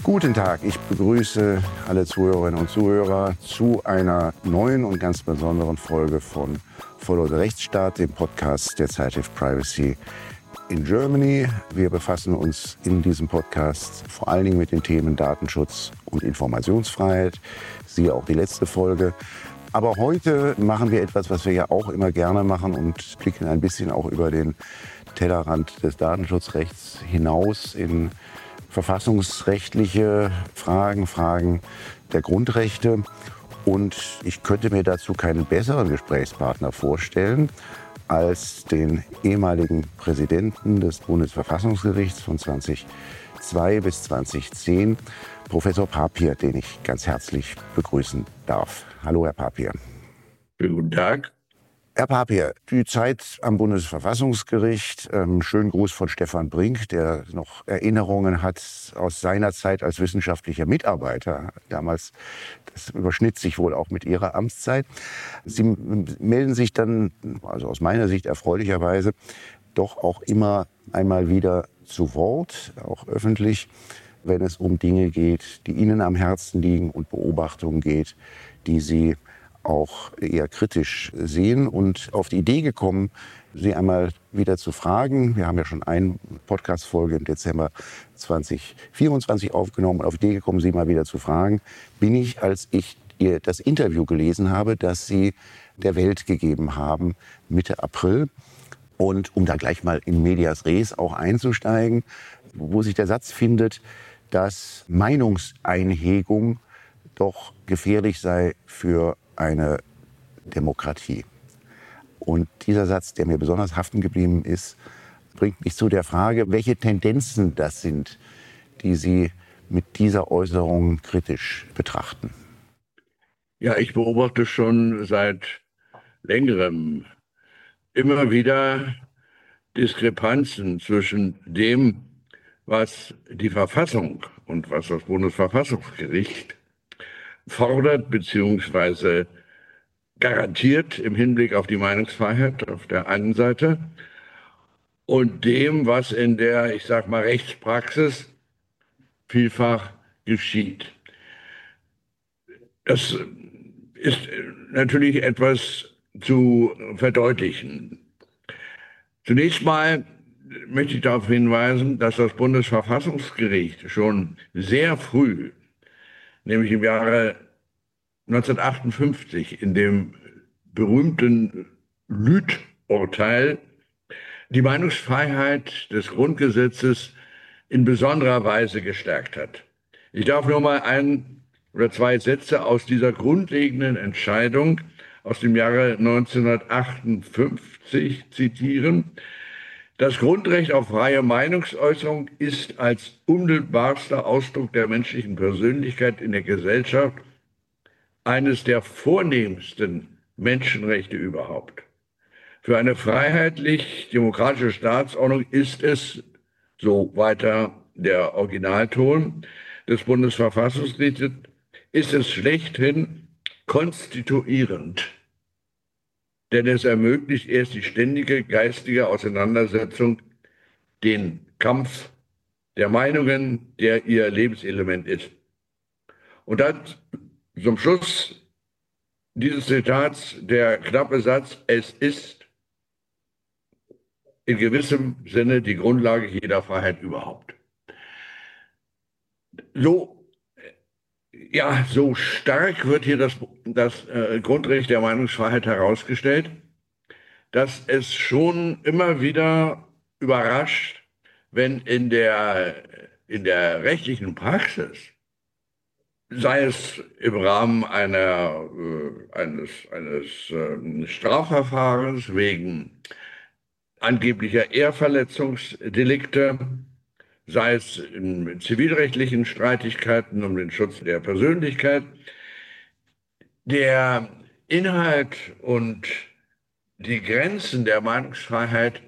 Guten Tag, ich begrüße alle Zuhörerinnen und Zuhörer zu einer neuen und ganz besonderen Folge von Follow the Rechtsstaat, dem Podcast der Zeitschrift Privacy in Germany. Wir befassen uns in diesem Podcast vor allen Dingen mit den Themen Datenschutz und Informationsfreiheit. Siehe auch die letzte Folge. Aber heute machen wir etwas, was wir ja auch immer gerne machen und blicken ein bisschen auch über den Tellerrand des Datenschutzrechts hinaus in verfassungsrechtliche Fragen der Grundrechte. Und ich könnte mir dazu keinen besseren Gesprächspartner vorstellen als den ehemaligen Präsidenten des Bundesverfassungsgerichts von 2002 bis 2010, Professor Papier, den ich ganz herzlich begrüßen darf. Hallo, Herr Papier. Guten Tag. Herr Papier, die Zeit am Bundesverfassungsgericht, schönen Gruß von Stefan Brink, der noch Erinnerungen hat aus seiner Zeit als wissenschaftlicher Mitarbeiter. Damals, das überschnitt sich wohl auch mit Ihrer Amtszeit. Sie melden sich dann, also aus meiner Sicht erfreulicherweise, doch auch immer einmal wieder zu Wort, auch öffentlich, wenn es um Dinge geht, die Ihnen am Herzen liegen und Beobachtungen geht, die Sie auch eher kritisch sehen und auf die Idee gekommen, Sie einmal wieder zu fragen. Wir haben ja schon eine Podcast-Folge im Dezember 2024 aufgenommen und auf die Idee gekommen, Sie mal wieder zu fragen, bin ich, als ich das Interview gelesen habe, das Sie der Welt gegeben haben, Mitte April. Und um da gleich mal in medias res auch einzusteigen, wo sich der Satz findet, dass Meinungseinhegung doch gefährlich sei für eine Demokratie. Und dieser Satz, der mir besonders haften geblieben ist, bringt mich zu der Frage, welche Tendenzen das sind, die Sie mit dieser Äußerung kritisch betrachten. Ja, ich beobachte schon seit längerem immer wieder Diskrepanzen zwischen dem, was die Verfassung und was das Bundesverfassungsgericht fordert bzw. garantiert im Hinblick auf die Meinungsfreiheit auf der einen Seite und dem, was in der, ich sag mal, Rechtspraxis vielfach geschieht. Das ist natürlich etwas zu verdeutlichen. Zunächst mal möchte ich darauf hinweisen, dass das Bundesverfassungsgericht schon sehr früh, nämlich im Jahre 1958, in dem berühmten Lüth-Urteil, die Meinungsfreiheit des Grundgesetzes in besonderer Weise gestärkt hat. Ich darf nur mal ein oder zwei Sätze aus dieser grundlegenden Entscheidung aus dem Jahre 1958 zitieren. Das Grundrecht auf freie Meinungsäußerung ist als unmittelbarster Ausdruck der menschlichen Persönlichkeit in der Gesellschaft eines der vornehmsten Menschenrechte überhaupt. Für eine freiheitlich-demokratische Staatsordnung ist es, so weiter der Originalton des Bundesverfassungsgerichts, ist es schlechthin konstituierend. Denn es ermöglicht erst die ständige geistige Auseinandersetzung, den Kampf der Meinungen, der ihr Lebenselement ist. Und dann zum Schluss dieses Zitats der knappe Satz, es ist in gewissem Sinne die Grundlage jeder Freiheit überhaupt. So stark wird hier das Grundrecht der Meinungsfreiheit herausgestellt, dass es schon immer wieder überrascht, wenn in der rechtlichen Praxis, sei es im Rahmen eines Strafverfahrens wegen angeblicher Ehrverletzungsdelikte, sei es in zivilrechtlichen Streitigkeiten um den Schutz der Persönlichkeit, der Inhalt und die Grenzen der Meinungsfreiheit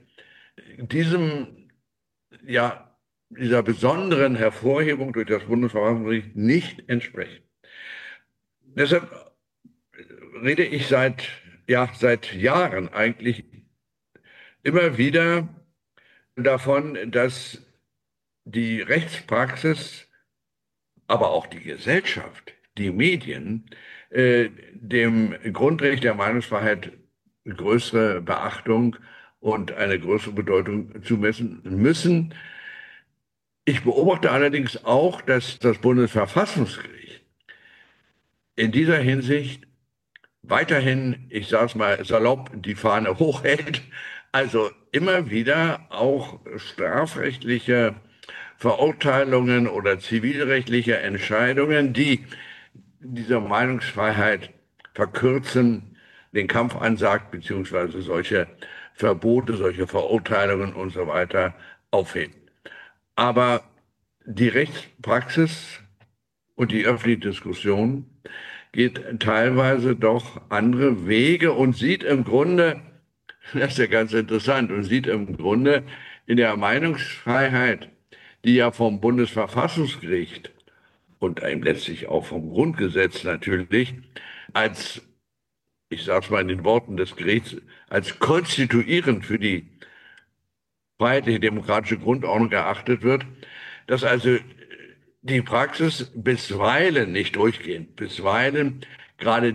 dieser besonderen Hervorhebung durch das Bundesverfassungsgericht nicht entsprechen. Deshalb rede ich seit Jahren eigentlich immer wieder davon, dass die Rechtspraxis aber auch die Gesellschaft, die Medien, dem Grundrecht der Meinungsfreiheit größere Beachtung und eine größere Bedeutung zumessen müssen. Ich beobachte allerdings auch, dass das Bundesverfassungsgericht in dieser Hinsicht weiterhin, ich sage es mal salopp, die Fahne hochhält, also immer wieder auch strafrechtliche Verurteilungen oder zivilrechtliche Entscheidungen, die dieser Meinungsfreiheit verkürzen, den Kampf ansagt, beziehungsweise solche Verbote, solche Verurteilungen und so weiter aufheben. Aber die Rechtspraxis und die öffentliche Diskussion geht teilweise doch andere Wege und sieht im Grunde, das ist ja ganz interessant, und sieht im Grunde in der Meinungsfreiheit, die ja vom Bundesverfassungsgericht und eben letztlich auch vom Grundgesetz natürlich als, ich sage es mal in den Worten des Gerichts, als konstituierend für die freiheitliche demokratische Grundordnung erachtet wird, dass also die Praxis bisweilen, nicht durchgehend, bisweilen gerade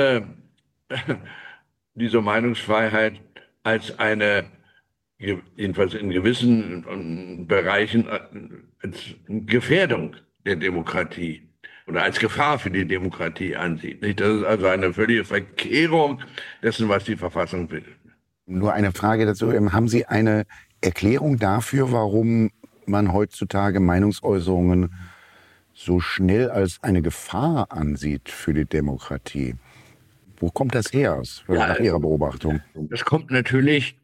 diese Meinungsfreiheit als eine, jedenfalls in gewissen Bereichen, als Gefährdung der Demokratie oder als Gefahr für die Demokratie ansieht. Nicht? Das ist also eine völlige Verkehrung dessen, was die Verfassung will. Nur eine Frage dazu. Haben Sie eine Erklärung dafür, warum man heutzutage Meinungsäußerungen so schnell als eine Gefahr ansieht für die Demokratie? Wo kommt das her, nach Ihrer Beobachtung? Das kommt natürlich,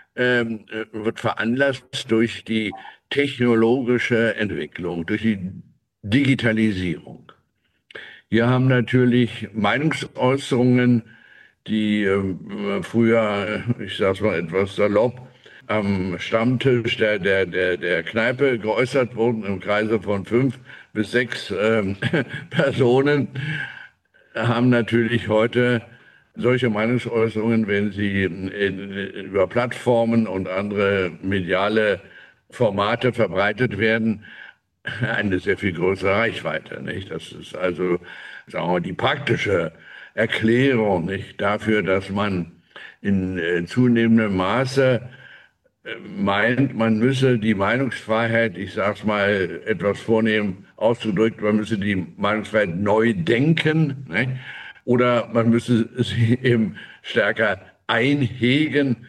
wird veranlasst durch die technologische Entwicklung, durch die Digitalisierung. Wir haben natürlich Meinungsäußerungen, die früher, ich sage es mal etwas salopp, am Stammtisch der Kneipe geäußert wurden, im Kreise von 5 bis 6 Personen, haben natürlich heute solche Meinungsäußerungen, wenn sie über Plattformen und andere mediale Formate verbreitet werden, eine sehr viel größere Reichweite, nicht? Das ist also, sagen wir mal, die praktische Erklärung, nicht, dafür, dass man in zunehmendem Maße meint, man müsse die Meinungsfreiheit, ich sage es mal etwas vornehm ausgedrückt, man müsse die Meinungsfreiheit neu denken, ne? Oder man müsse sie eben stärker einhegen.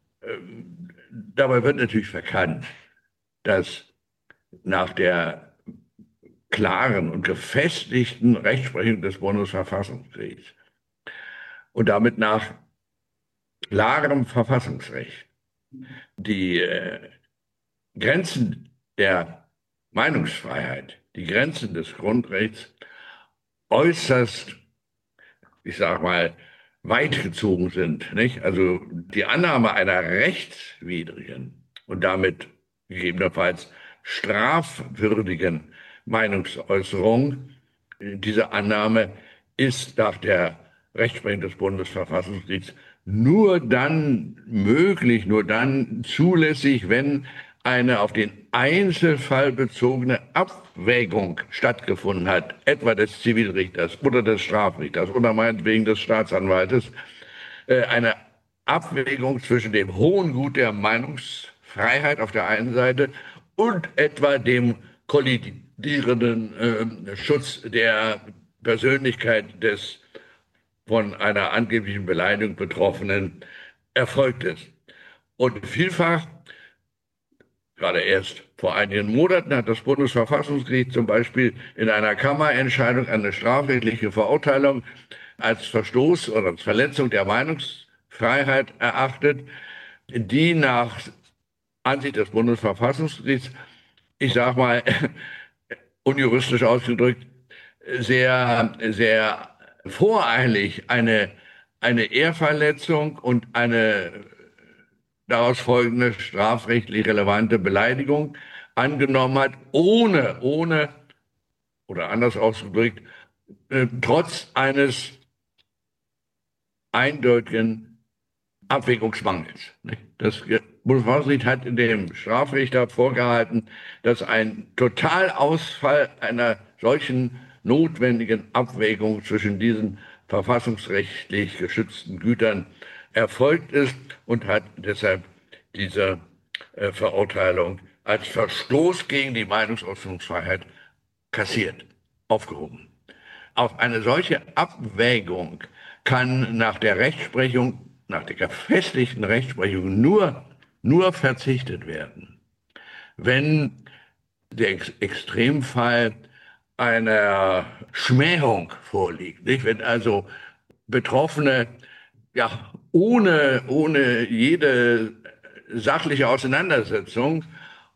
Dabei wird natürlich verkannt, dass nach der klaren und gefestigten Rechtsprechung des Bundesverfassungsgerichts und damit nach klarem Verfassungsrecht die Grenzen der Meinungsfreiheit, die Grenzen des Grundrechts äußerst, ich sage mal, weit gezogen sind. Nicht? Also die Annahme einer rechtswidrigen und damit gegebenenfalls strafwürdigen Meinungsäußerung, diese Annahme ist nach der Rechtsprechung des Bundesverfassungsgerichts nur dann möglich, nur dann zulässig, wenn eine auf den Einzelfall bezogene Abwägung stattgefunden hat, etwa des Zivilrichters oder des Strafrichters oder meinetwegen des Staatsanwaltes, eine Abwägung zwischen dem hohen Gut der Meinungsfreiheit auf der einen Seite und etwa dem kollidierenden Schutz der Persönlichkeit des von einer angeblichen Beleidigung Betroffenen erfolgt ist. Und vielfach, gerade erst vor einigen Monaten, hat das Bundesverfassungsgericht zum Beispiel in einer Kammerentscheidung eine strafrechtliche Verurteilung als Verstoß oder als Verletzung der Meinungsfreiheit erachtet, die nach Ansicht des Bundesverfassungsgerichts, ich sage mal unjuristisch ausgedrückt, sehr voreilig eine Ehrverletzung und eine daraus folgende strafrechtlich relevante Beleidigung angenommen hat, ohne oder anders ausgedrückt, trotz eines eindeutigen Abwägungsmangels. Das Bundesverfassungsgericht hat dem Strafrichter vorgehalten, dass ein Totalausfall einer solchen notwendigen Abwägung zwischen diesen verfassungsrechtlich geschützten Gütern erfolgt ist und hat deshalb diese Verurteilung als Verstoß gegen die Meinungsäußerungsfreiheit kassiert, aufgehoben. Auf eine solche Abwägung kann nach der Rechtsprechung, nach der gefestigten Rechtsprechung nur verzichtet werden, wenn der Extremfall einer Schmähung vorliegt. Nicht? Wenn also Betroffene ja ohne jede sachliche Auseinandersetzung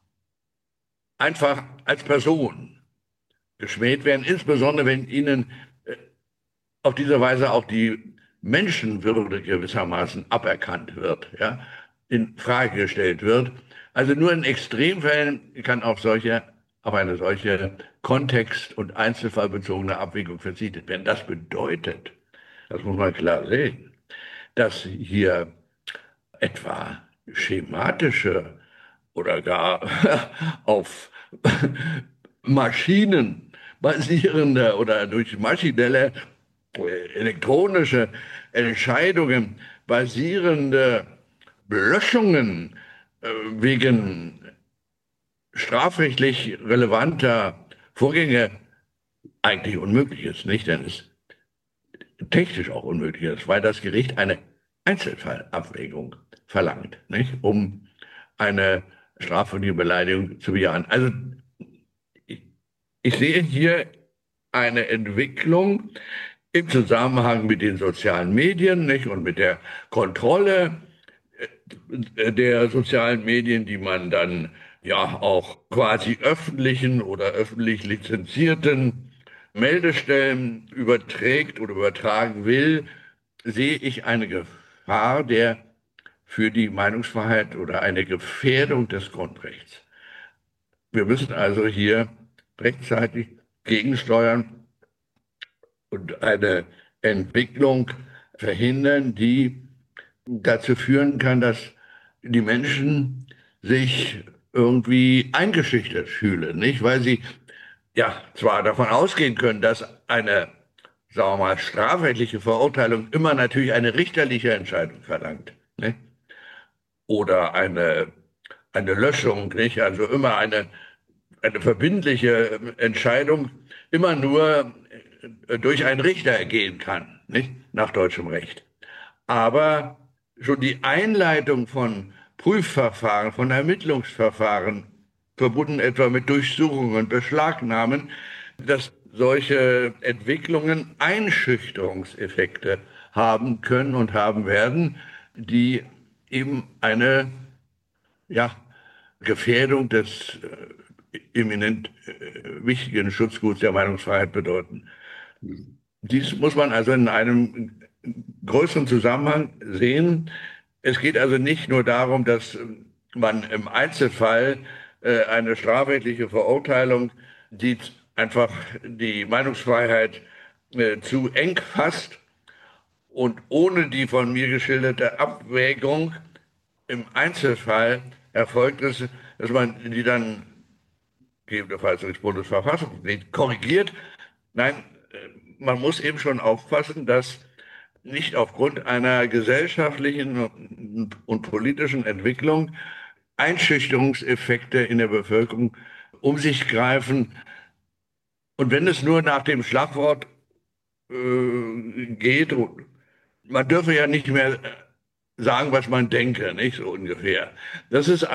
einfach als Person geschmäht werden, insbesondere wenn ihnen auf diese Weise auch die Menschenwürde gewissermaßen aberkannt wird, ja, in Frage gestellt wird. Also nur in Extremfällen kann auf eine solche kontext- und einzelfallbezogene Abwägung verzichtet werden. Das bedeutet, das muss man klar sehen, dass hier etwa schematische oder gar auf Maschinen basierende oder durch maschinelle elektronische Entscheidungen basierende Löschungen wegen strafrechtlich relevanter Vorgänge eigentlich unmöglich ist, nicht? Denn es technisch auch unmöglich ist, weil das Gericht eine Einzelfallabwägung verlangt, nicht? Um eine strafrechtliche Beleidigung zu bejahen. Also ich sehe hier eine Entwicklung im Zusammenhang mit den sozialen Medien, nicht? Und mit der Kontrolle der sozialen Medien, die man dann ja auch quasi öffentlichen oder öffentlich lizenzierten Meldestellen überträgt oder übertragen will, sehe ich eine Gefahr für die Meinungsfreiheit oder eine Gefährdung des Grundrechts. Wir müssen also hier rechtzeitig gegensteuern und eine Entwicklung verhindern, die dazu führen kann, dass die Menschen sich irgendwie eingeschüchtert fühlen, nicht? Weil sie ja zwar davon ausgehen können, dass eine, sagen wir mal, strafrechtliche Verurteilung immer natürlich eine richterliche Entscheidung verlangt, nicht? Oder eine Löschung, nicht? Also immer eine verbindliche Entscheidung immer nur durch einen Richter ergehen kann, nicht? Nach deutschem Recht. Aber schon die Einleitung von Prüfverfahren, von Ermittlungsverfahren, verbunden etwa mit Durchsuchungen, Beschlagnahmen, dass solche Entwicklungen Einschüchterungseffekte haben können und haben werden, die eben eine ja, Gefährdung des eminent wichtigen Schutzguts der Meinungsfreiheit bedeuten. Dies muss man also in einem größeren Zusammenhang sehen. Es geht also nicht nur darum, dass man im Einzelfall eine strafrechtliche Verurteilung, die einfach die Meinungsfreiheit zu eng fasst und ohne die von mir geschilderte Abwägung im Einzelfall erfolgt ist, dass man die dann gegebenenfalls durch Bundesverfassungsgericht korrigiert. Nein, man muss eben schon aufpassen, dass nicht aufgrund einer gesellschaftlichen und politischen Entwicklung Einschüchterungseffekte in der Bevölkerung um sich greifen. Und wenn es nur nach dem Schlagwort geht, man dürfe ja nicht mehr sagen, was man denke, nicht so ungefähr. Das ist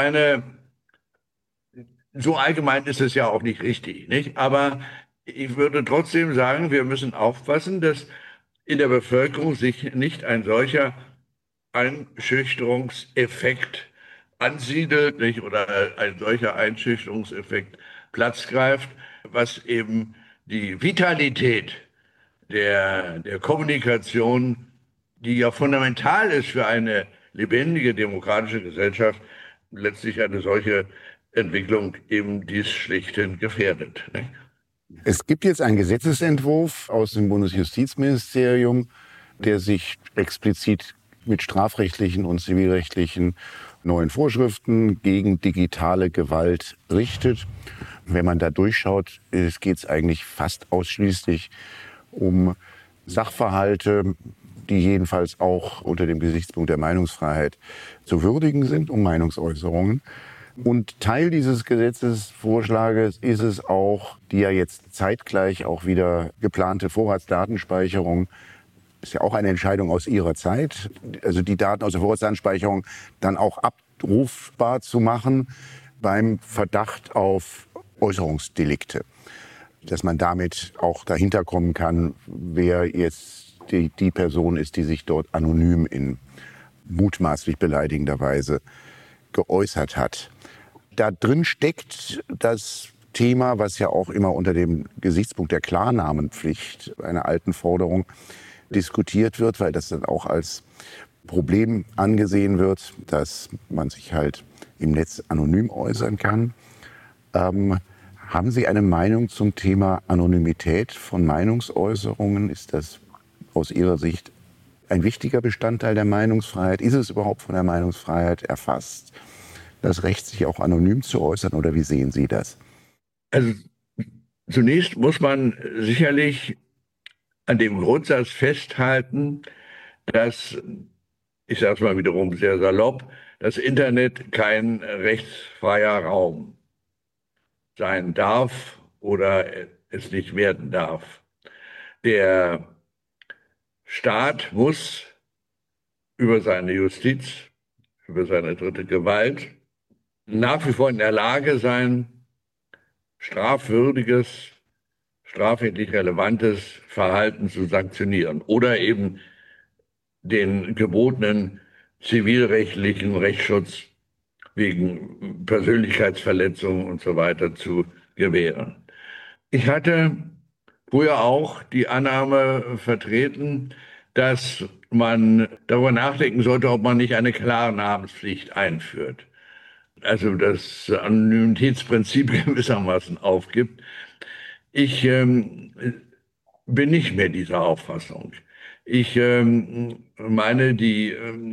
so allgemein ist es ja auch nicht richtig, nicht? Aber ich würde trotzdem sagen, wir müssen aufpassen, dass in der Bevölkerung sich nicht ein solcher Einschüchterungseffekt ansiedelt, nicht? Oder ein solcher Einschüchterungseffekt Platz greift, was eben die Vitalität der Kommunikation, die ja fundamental ist für eine lebendige demokratische Gesellschaft, letztlich eine solche Entwicklung eben dies schlichthin gefährdet. Nicht? Es gibt jetzt einen Gesetzesentwurf aus dem Bundesjustizministerium, der sich explizit mit strafrechtlichen und zivilrechtlichen neuen Vorschriften gegen digitale Gewalt richtet. Wenn man da durchschaut, geht es eigentlich fast ausschließlich um Sachverhalte, die jedenfalls auch unter dem Gesichtspunkt der Meinungsfreiheit zu würdigen sind, um Meinungsäußerungen. Und Teil dieses Gesetzesvorschlages ist es auch, die ja jetzt zeitgleich auch wieder geplante Vorratsdatenspeicherung, ist ja auch eine Entscheidung aus Ihrer Zeit, also die Daten aus der Vorratsdatenspeicherung dann auch abrufbar zu machen beim Verdacht auf Äußerungsdelikte. Dass man damit auch dahinter kommen kann, wer jetzt die Person ist, die sich dort anonym in mutmaßlich beleidigender Weise geäußert hat. Da drin steckt das Thema, was ja auch immer unter dem Gesichtspunkt der Klarnamenpflicht, einer alten Forderung, diskutiert wird, weil das dann auch als Problem angesehen wird, dass man sich halt im Netz anonym äußern kann. Haben Sie eine Meinung zum Thema Anonymität von Meinungsäußerungen? Ist das aus Ihrer Sicht ein wichtiger Bestandteil der Meinungsfreiheit? Ist es überhaupt von der Meinungsfreiheit erfasst, das Recht, sich auch anonym zu äußern, oder wie sehen Sie das? Also zunächst muss man sicherlich an dem Grundsatz festhalten, dass, ich sage es mal wiederum sehr salopp, das Internet kein rechtsfreier Raum sein darf oder es nicht werden darf. Der Staat muss über seine Justiz, über seine dritte Gewalt nach wie vor in der Lage sein, strafwürdiges, strafrechtlich relevantes Verhalten zu sanktionieren oder eben den gebotenen zivilrechtlichen Rechtsschutz wegen Persönlichkeitsverletzungen und so weiter zu gewähren. Ich hatte früher auch die Annahme vertreten, dass man darüber nachdenken sollte, ob man nicht eine Klarnamenspflicht einführt. Also das Anonymitätsprinzip gewissermaßen aufgibt. Ich bin nicht mehr dieser Auffassung. Ich meine, die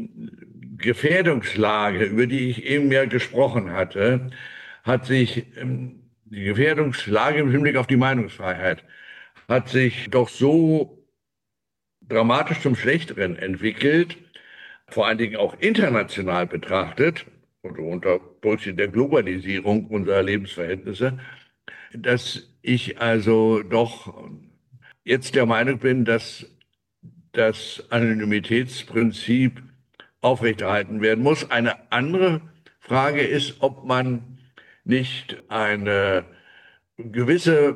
Gefährdungslage, über die ich eben ja gesprochen hatte, hat sich, die Gefährdungslage im Hinblick auf die Meinungsfreiheit, hat sich doch so dramatisch zum Schlechteren entwickelt, vor allen Dingen auch international betrachtet, und unter Berücksichtigung der Globalisierung unserer Lebensverhältnisse, dass ich also doch jetzt der Meinung bin, dass das Anonymitätsprinzip aufrechterhalten werden muss. Eine andere Frage ist, ob man nicht eine gewisse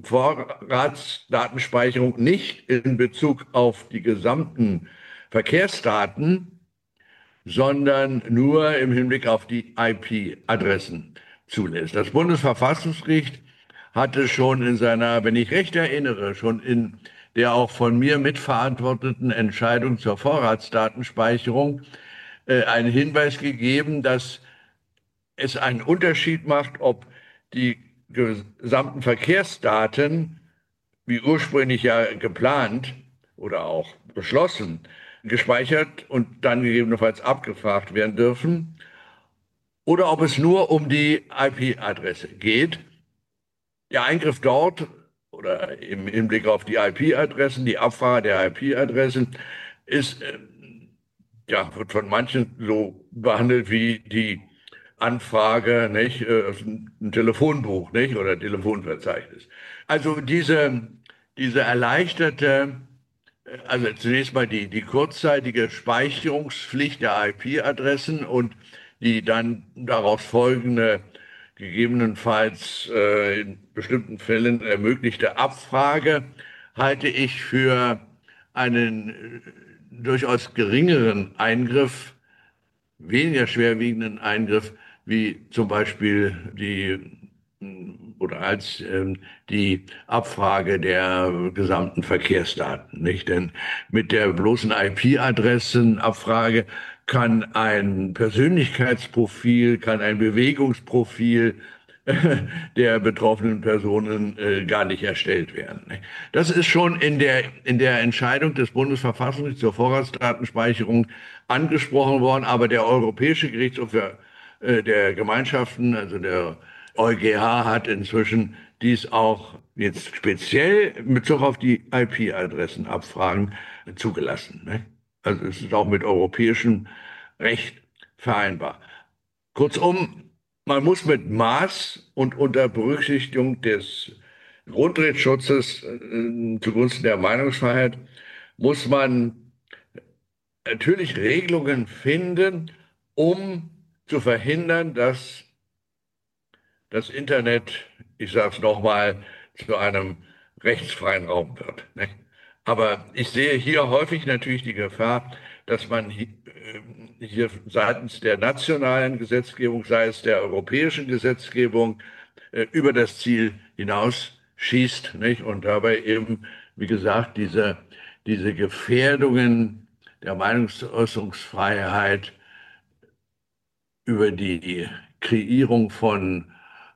Vorratsdatenspeicherung nicht in Bezug auf die gesamten Verkehrsdaten, sondern nur im Hinblick auf die IP-Adressen zulässt. Das Bundesverfassungsgericht hatte schon in seiner, wenn ich recht erinnere, schon in der auch von mir mitverantworteten Entscheidung zur Vorratsdatenspeicherung einen Hinweis gegeben, dass es einen Unterschied macht, ob die gesamten Verkehrsdaten, wie ursprünglich ja geplant oder auch beschlossen, gespeichert und dann gegebenenfalls abgefragt werden dürfen, oder ob es nur um die IP-Adresse geht. Der Eingriff dort oder im Hinblick auf die IP-Adressen, die Abfrage der IP-Adressen, ist, ja, wird von manchen so behandelt wie die Anfrage, nicht, ein Telefonbuch, nicht, oder Telefonverzeichnis. Also diese erleichterte, also zunächst mal die kurzzeitige Speicherungspflicht der IP-Adressen und die dann daraus folgende, gegebenenfalls in bestimmten Fällen ermöglichte Abfrage, halte ich für einen durchaus geringeren Eingriff, weniger schwerwiegenden Eingriff, wie zum Beispiel die Abfrage der gesamten Verkehrsdaten, nicht? Denn mit der bloßen IP-Adressenabfrage kann ein Persönlichkeitsprofil, kann ein Bewegungsprofil der betroffenen Personen gar nicht erstellt werden. Das ist schon in der Entscheidung des Bundesverfassungsgerichts zur Vorratsdatenspeicherung angesprochen worden, aber der Europäische Gerichtshof der Gemeinschaften, also der EuGH, hat inzwischen dies auch jetzt speziell in Bezug auf die IP-Adressenabfragen zugelassen. Also es ist auch mit europäischem Recht vereinbar. Kurzum, man muss mit Maß und unter Berücksichtigung des Grundrechtsschutzes zugunsten der Meinungsfreiheit muss man natürlich Regelungen finden, um zu verhindern, dass das Internet, ich sage es nochmal, zu einem rechtsfreien Raum wird. Ne? Aber ich sehe hier häufig natürlich die Gefahr, dass man hier seitens der nationalen Gesetzgebung, sei es der europäischen Gesetzgebung, über das Ziel hinausschießt, nicht? Und dabei eben, wie gesagt, diese Gefährdungen der Meinungsäußerungsfreiheit über die Kreierung von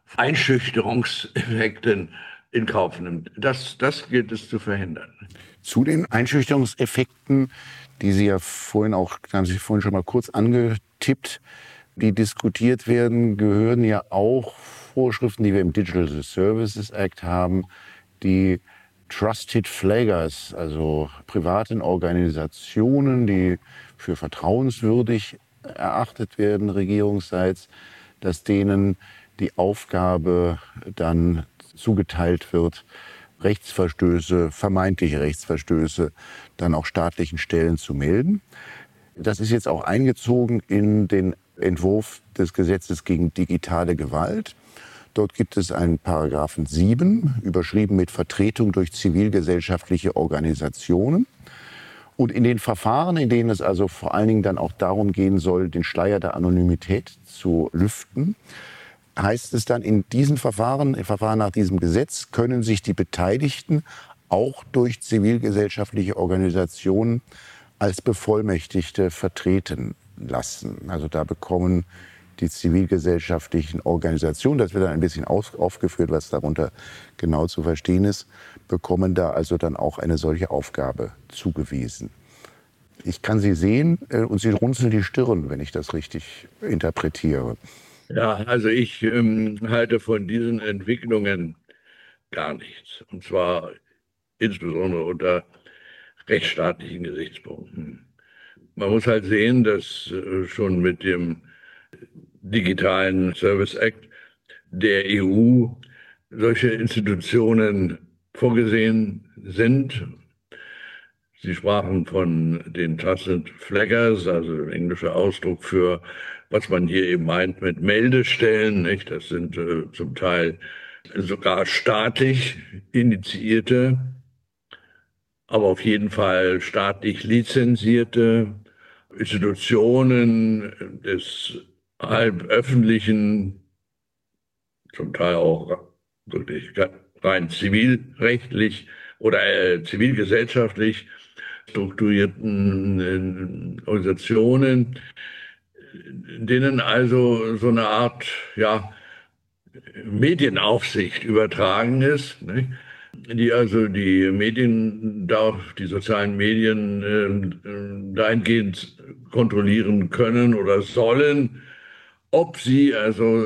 Einschüchterungseffekten in Kauf nimmt. Das gilt es zu verhindern. Zu den Einschüchterungseffekten, die Sie ja vorhin auch, haben Sie vorhin schon mal kurz angetippt, die diskutiert werden, gehören ja auch Vorschriften, die wir im Digital Services Act haben, die Trusted Flaggers, also privaten Organisationen, die für vertrauenswürdig erachtet werden, regierungsseits, dass denen die Aufgabe dann zugeteilt wird, Rechtsverstöße, vermeintliche Rechtsverstöße dann auch staatlichen Stellen zu melden. Das ist jetzt auch eingezogen in den Entwurf des Gesetzes gegen digitale Gewalt. Dort gibt es einen Paragraphen 7, überschrieben mit Vertretung durch zivilgesellschaftliche Organisationen. Und in den Verfahren, in denen es also vor allen Dingen dann auch darum gehen soll, den Schleier der Anonymität zu lüften, heißt es dann, in diesen Verfahren, im Verfahren nach diesem Gesetz, können sich die Beteiligten auch durch zivilgesellschaftliche Organisationen als Bevollmächtigte vertreten lassen. Also da bekommen die zivilgesellschaftlichen Organisationen, das wird dann ein bisschen aufgeführt, was darunter genau zu verstehen ist, bekommen da also dann auch eine solche Aufgabe zugewiesen. Ich kann Sie sehen und Sie runzeln die Stirn, wenn ich das richtig interpretiere. Ja, also ich halte von diesen Entwicklungen gar nichts. Und zwar insbesondere unter rechtsstaatlichen Gesichtspunkten. Man muss halt sehen, dass schon mit dem Digitalen Service Act der EU solche Institutionen vorgesehen sind. Sie sprachen von den Trusted Flaggers, also englischer Ausdruck für, was man hier eben meint mit Meldestellen, nicht? Das sind zum Teil sogar staatlich initiierte, aber auf jeden Fall staatlich lizenzierte Institutionen des halböffentlichen, zum Teil auch wirklich rein zivilrechtlich oder zivilgesellschaftlich strukturierten Organisationen, denen also so eine Art, ja, Medienaufsicht übertragen ist, nicht? Die also die Medien, die sozialen Medien dahingehend kontrollieren können oder sollen, ob sie also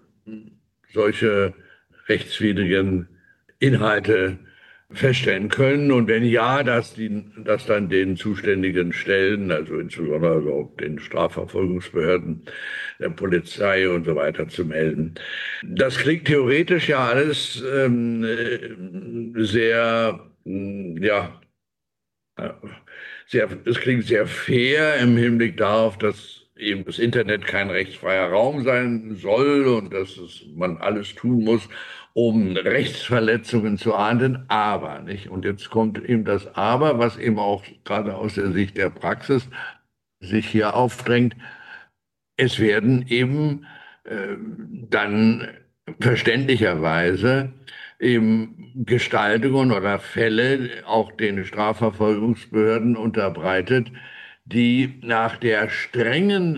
solche rechtswidrigen Inhalte feststellen können und wenn ja, dass dann den zuständigen Stellen, also insbesondere also auch den Strafverfolgungsbehörden, der Polizei und so weiter zu melden. Das klingt theoretisch ja alles sehr, ja, es klingt sehr fair im Hinblick darauf, dass eben das Internet kein rechtsfreier Raum sein soll und dass man alles tun muss, um Rechtsverletzungen zu ahnden, aber nicht. Und jetzt kommt eben das Aber, was eben auch gerade aus der Sicht der Praxis sich hier aufdrängt. Es werden eben dann verständlicherweise eben Gestaltungen oder Fälle auch den Strafverfolgungsbehörden unterbreitet, die nach der strengen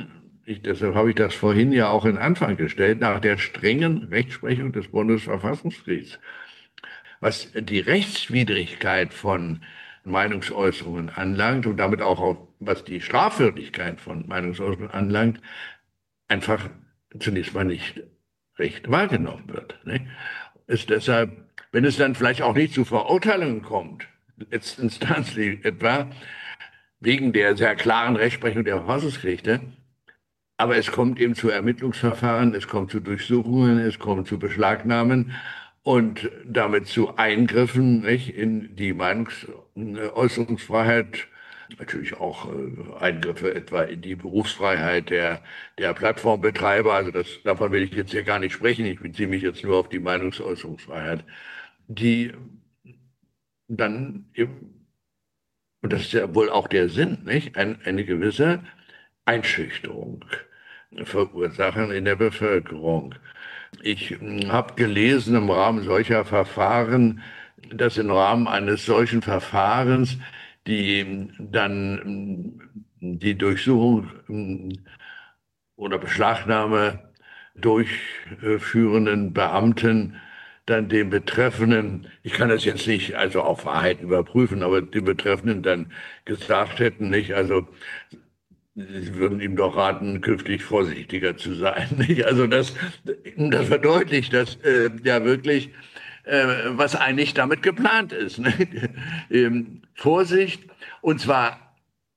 deshalb habe ich das vorhin ja auch in Anfang gestellt, nach der strengen Rechtsprechung des Bundesverfassungsgerichts, was die Rechtswidrigkeit von Meinungsäußerungen anlangt und damit auch was die Strafwürdigkeit von Meinungsäußerungen anlangt, einfach zunächst mal nicht recht wahrgenommen wird. Ne? Ist deshalb, wenn es dann vielleicht auch nicht zu Verurteilungen kommt, letztinstanzlich etwa, wegen der sehr klaren Rechtsprechung der Verfassungsgerichte, aber es kommt eben zu Ermittlungsverfahren, es kommt zu Durchsuchungen, es kommt zu Beschlagnahmen und damit zu Eingriffen, nicht, in die Meinungsäußerungsfreiheit, natürlich auch Eingriffe etwa in die Berufsfreiheit der Plattformbetreiber. Also davon will ich jetzt hier gar nicht sprechen. Ich beziehe mich jetzt nur auf die Meinungsäußerungsfreiheit, die dann eben, und das ist ja wohl auch der Sinn, nicht, eine gewisse Einschüchterung verursachen in der Bevölkerung. Ich habe gelesen im Rahmen solcher Verfahren, dass im Rahmen eines solchen Verfahrens die dann die Durchsuchung oder Beschlagnahme durchführenden Beamten dann den Betreffenden, ich kann das jetzt nicht also auf Wahrheit überprüfen, aber den Betreffenden dann gesagt hätten, nicht, also Sie würden ihm doch raten, künftig vorsichtiger zu sein. Nicht? Also das verdeutlicht das ja wirklich, was eigentlich damit geplant ist. Nicht? Vorsicht, und zwar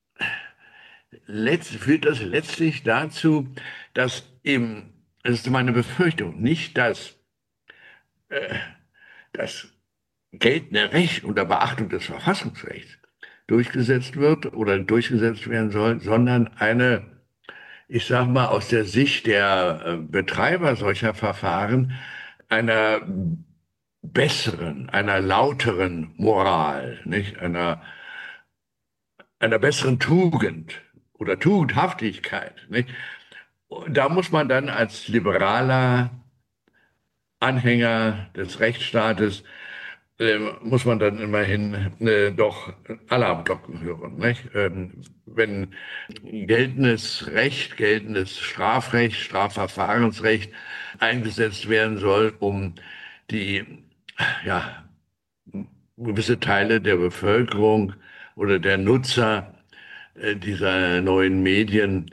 führt das letztlich dazu, dass eben, das ist meine Befürchtung, nicht das geltende Recht unter Beachtung des Verfassungsrechts durchgesetzt wird oder durchgesetzt werden soll, sondern eine, ich sage mal, aus der Sicht der Betreiber solcher Verfahren einer besseren, einer lauteren Moral, nicht? Einer besseren Tugend oder Tugendhaftigkeit. Nicht? Und da muss man dann als liberaler Anhänger des Rechtsstaates muss man dann immerhin doch Alarmglocken hören. Nicht? Wenn geltendes Recht, geltendes Strafrecht, Strafverfahrensrecht eingesetzt werden soll, um die ja, gewisse Teile der Bevölkerung oder der Nutzer dieser neuen Medien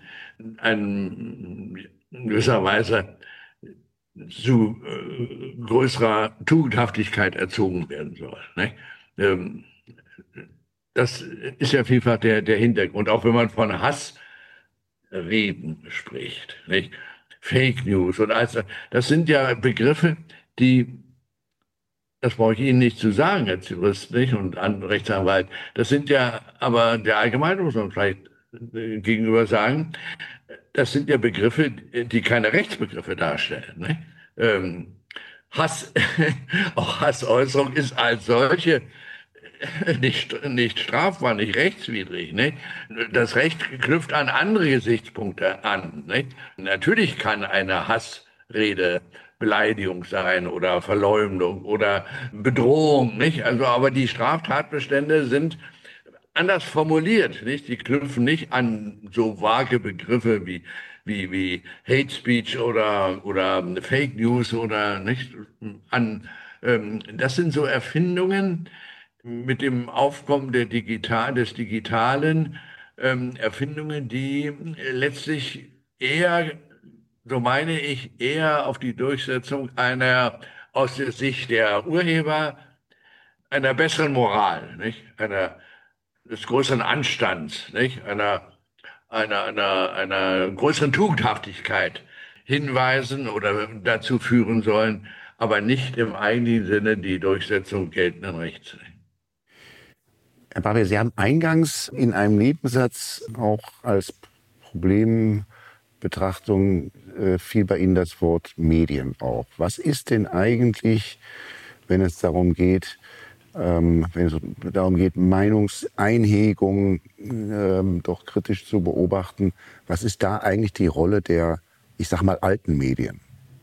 in gewisser Weise zu größerer Tugendhaftigkeit erzogen werden soll. Ne? Ähm, Das ist ja vielfach der Hintergrund, auch wenn man von Hassreden spricht, nicht? Fake News und alles, das sind ja Begriffe, die, das brauche ich Ihnen nicht zu sagen als Jurist, nicht? Und Rechtsanwalt, das sind ja, aber der Allgemeinheit muss man vielleicht gegenüber sagen, das sind ja Begriffe, die keine Rechtsbegriffe darstellen. Ne? Ähm, Hass, auch Hassäußerung ist als solche nicht strafbar, nicht rechtswidrig. Ne? Das Recht knüpft an andere Gesichtspunkte an. Ne? Natürlich kann eine Hassrede Beleidigung sein oder Verleumdung oder Bedrohung, nicht? Also, aber die Straftatbestände sind anders formuliert, nicht? Die knüpfen nicht an so vage Begriffe wie Hate Speech oder Fake News oder nicht an. Das sind so Erfindungen mit dem Aufkommen des Digitalen, Erfindungen, die letztlich eher, so meine ich, eher auf die Durchsetzung einer aus der Sicht der Urheber einer besseren Moral, nicht? Des größeren Anstands, nicht? Einer größeren Tugendhaftigkeit hinweisen oder dazu führen sollen, aber nicht im eigentlichen Sinne die Durchsetzung geltenden Rechts. Herr Barbier, Sie haben eingangs in einem Nebensatz auch als Problembetrachtung fiel bei Ihnen das Wort Medien auf. Was ist denn eigentlich, wenn es darum geht, Meinungseinhegung doch kritisch zu beobachten, was ist da eigentlich die Rolle der, ich sag mal, alten Medien?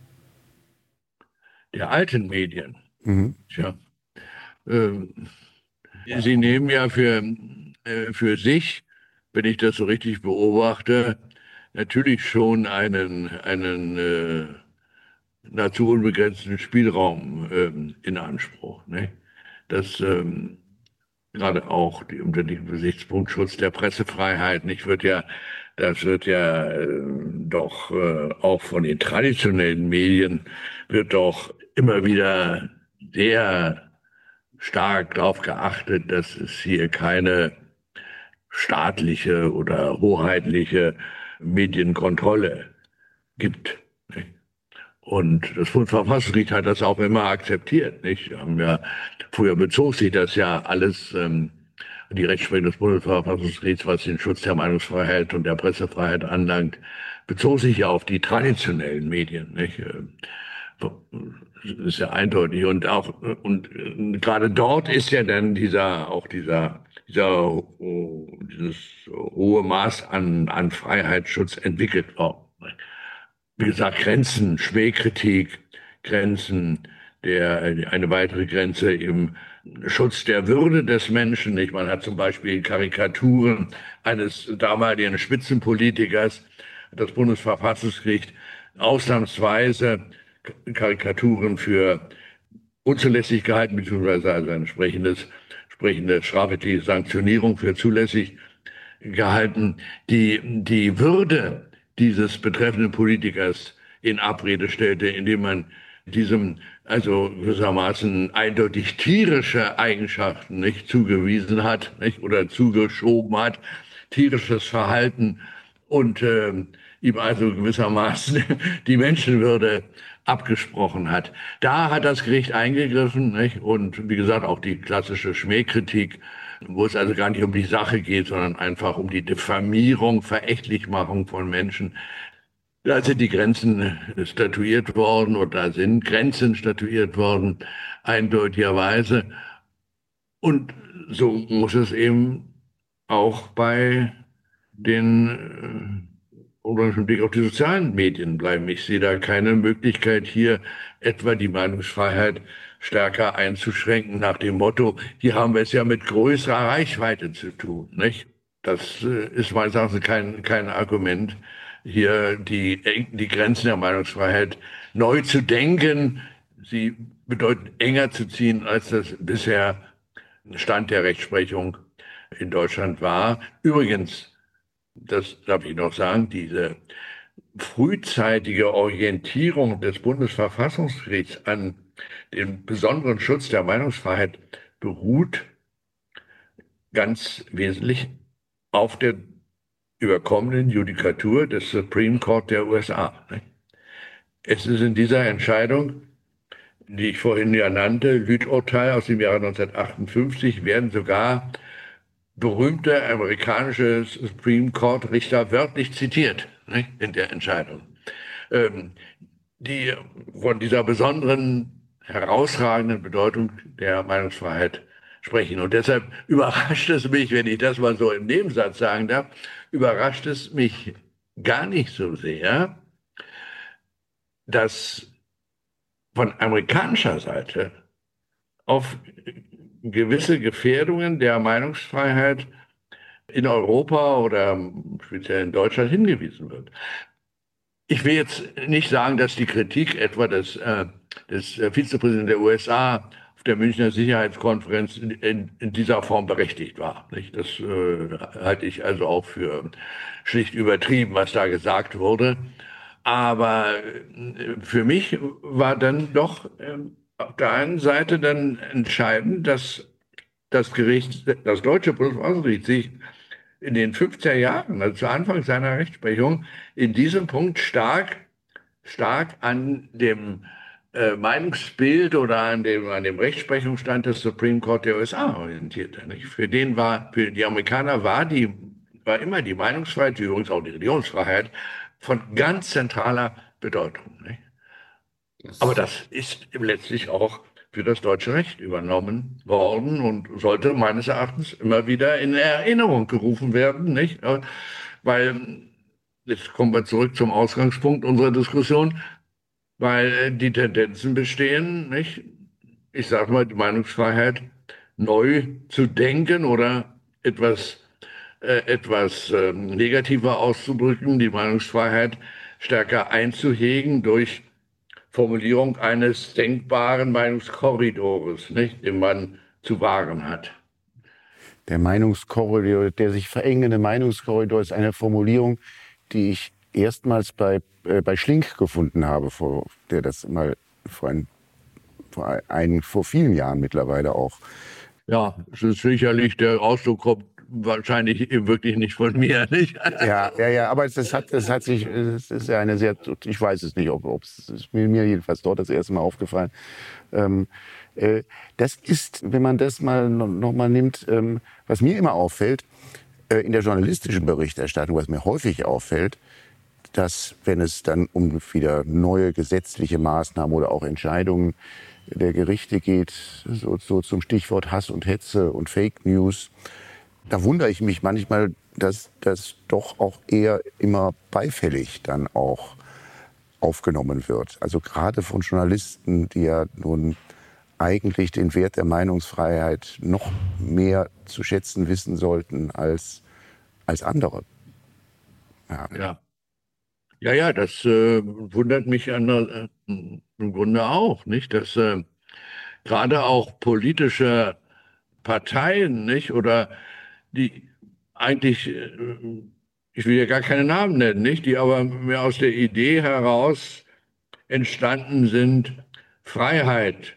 Der alten Medien. Mhm. Tja, ähm, Sie nehmen ja für sich, wenn ich das so richtig beobachte, natürlich schon einen nahezu unbegrenzten Spielraum in Anspruch. Ne? Das gerade auch unter dem Gesichtspunkt Schutz der Pressefreiheit, nicht das wird ja doch auch von den traditionellen Medien wird doch immer wieder sehr stark darauf geachtet, dass es hier keine staatliche oder hoheitliche Medienkontrolle gibt. Nicht? Und das Bundesverfassungsgericht hat das auch immer akzeptiert. Nicht? Früher bezog sich das ja alles, die Rechtsprechung des Bundesverfassungsgerichts, was den Schutz der Meinungsfreiheit und der Pressefreiheit anlangt, bezog sich ja auf die traditionellen Medien. Nicht? Das ist ja eindeutig. Und gerade dort ist ja dann dieses hohe Maß an Freiheitsschutz entwickelt worden. Wie gesagt, Grenzen, Schmähkritik, Grenzen, eine weitere Grenze im Schutz der Würde des Menschen. Nicht? Man hat zum Beispiel Karikaturen eines damaligen Spitzenpolitikers, das Bundesverfassungsgericht, ausnahmsweise Karikaturen für unzulässig gehalten, beziehungsweise also entsprechende strafrechtliche Sanktionierung für zulässig gehalten, die Würde dieses betreffenden Politikers in Abrede stellte, indem man diesem also gewissermaßen eindeutig tierische Eigenschaften nicht zugewiesen hat, nicht, oder zugeschoben hat, tierisches Verhalten und ihm also gewissermaßen die Menschenwürde abgesprochen hat. Da hat das Gericht eingegriffen, nicht? Und wie gesagt auch die klassische Schmähkritik, wo es also gar nicht um die Sache geht, sondern einfach um die Diffamierung, Verächtlichmachung von Menschen. Da sind die Grenzen statuiert worden oder da sind Grenzen statuiert worden, eindeutigerweise. Und so muss es eben auch bei den oder im Blick auf die sozialen Medien bleiben. Ich sehe da keine Möglichkeit, hier etwa die Meinungsfreiheit stärker einzuschränken nach dem Motto, hier haben wir es ja mit größerer Reichweite zu tun, nicht? Das ist meines Erachtens kein Argument, hier die Grenzen der Meinungsfreiheit neu zu denken, sie bedeutend enger zu ziehen, als das bisher Stand der Rechtsprechung in Deutschland war. Übrigens, das darf ich noch sagen, diese frühzeitige Orientierung des Bundesverfassungsgerichts an den besonderen Schutz der Meinungsfreiheit beruht ganz wesentlich auf der überkommenen Judikatur des Supreme Court der USA. Es ist in dieser Entscheidung, die ich vorhin ja nannte, Lüth-Urteil aus dem Jahre 1958, werden sogar berühmte amerikanische Supreme Court Richter wörtlich zitiert, nicht, in der Entscheidung, die von dieser besonderen, herausragenden Bedeutung der Meinungsfreiheit sprechen. Und deshalb überrascht es mich, wenn ich das mal so im Nebensatz sagen darf, überrascht es mich gar nicht so sehr, dass von amerikanischer Seite auf gewisse Gefährdungen der Meinungsfreiheit in Europa oder speziell in Deutschland hingewiesen wird. Ich will jetzt nicht sagen, dass die Kritik etwa des Vizepräsidenten der USA auf der Münchner Sicherheitskonferenz in dieser Form berechtigt war. Nicht? Das halte ich also auch für schlicht übertrieben, was da gesagt wurde. Aber für mich war dann doch auf der einen Seite dann entscheidend, dass das Gericht, das deutsche Bundesverfassungsgericht sich in den 50er Jahren, also zu Anfang seiner Rechtsprechung, in diesem Punkt stark an dem Meinungsbild oder an dem Rechtsprechungsstand des Supreme Court der USA orientierte. Nicht? Für die Amerikaner war immer die Meinungsfreiheit, übrigens auch die Religionsfreiheit, von ganz zentraler Bedeutung. Nicht? Aber das ist letztlich auch für das deutsche Recht übernommen worden und sollte meines Erachtens immer wieder in Erinnerung gerufen werden, nicht? Weil, jetzt kommen wir zurück zum Ausgangspunkt unserer Diskussion, weil die Tendenzen bestehen, nicht? Ich sage mal, die Meinungsfreiheit neu zu denken oder etwas etwas negativer auszudrücken, die Meinungsfreiheit stärker einzuhegen durch Formulierung eines denkbaren Meinungskorridors, nicht, den man zu wahren hat. Der Meinungskorridor, der sich verengende Meinungskorridor ist eine Formulierung, die ich erstmals bei Schlink gefunden habe, der das mal vor vielen Jahren mittlerweile auch. Ja, es ist sicherlich, der Ausdruck kommt wahrscheinlich wirklich nicht von mir, nicht? Ja, aber es ist ja eine sehr, ich weiß es nicht, ob es ist mir jedenfalls dort das erste Mal aufgefallen. Das ist, wenn man das noch mal nimmt, was mir immer auffällt, in der journalistischen Berichterstattung, was mir häufig auffällt, dass, wenn es dann um wieder neue gesetzliche Maßnahmen oder auch Entscheidungen der Gerichte geht, so zum Stichwort Hass und Hetze und Fake News, da wundere ich mich manchmal, dass das doch auch eher immer beifällig dann auch aufgenommen wird. Also gerade von Journalisten, die ja nun eigentlich den Wert der Meinungsfreiheit noch mehr zu schätzen wissen sollten als andere. Ja. Ja, das wundert mich im Grunde auch, nicht? Dass gerade auch politische Parteien, nicht? Oder die eigentlich, ich will ja gar keine Namen nennen, nicht? Die aber mehr aus der Idee heraus entstanden sind, Freiheit,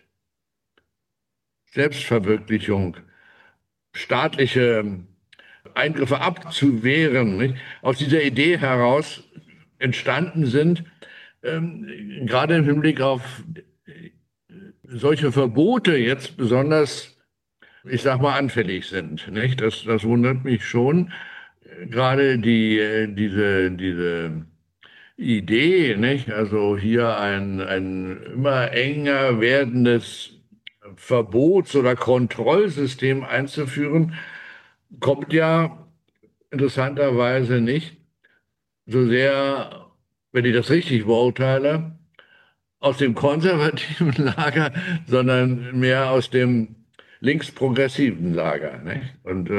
Selbstverwirklichung, staatliche Eingriffe abzuwehren, nicht? Aus dieser Idee heraus entstanden sind, gerade im Hinblick auf solche Verbote jetzt besonders, ich sag mal, anfällig sind. Nicht? Das wundert mich schon. Gerade diese Idee, nicht? Also hier ein immer enger werdendes Verbots- oder Kontrollsystem einzuführen, kommt ja interessanterweise nicht so sehr, wenn ich das richtig beurteile, aus dem konservativen Lager, sondern mehr aus dem linksprogressiven Lager. Nicht?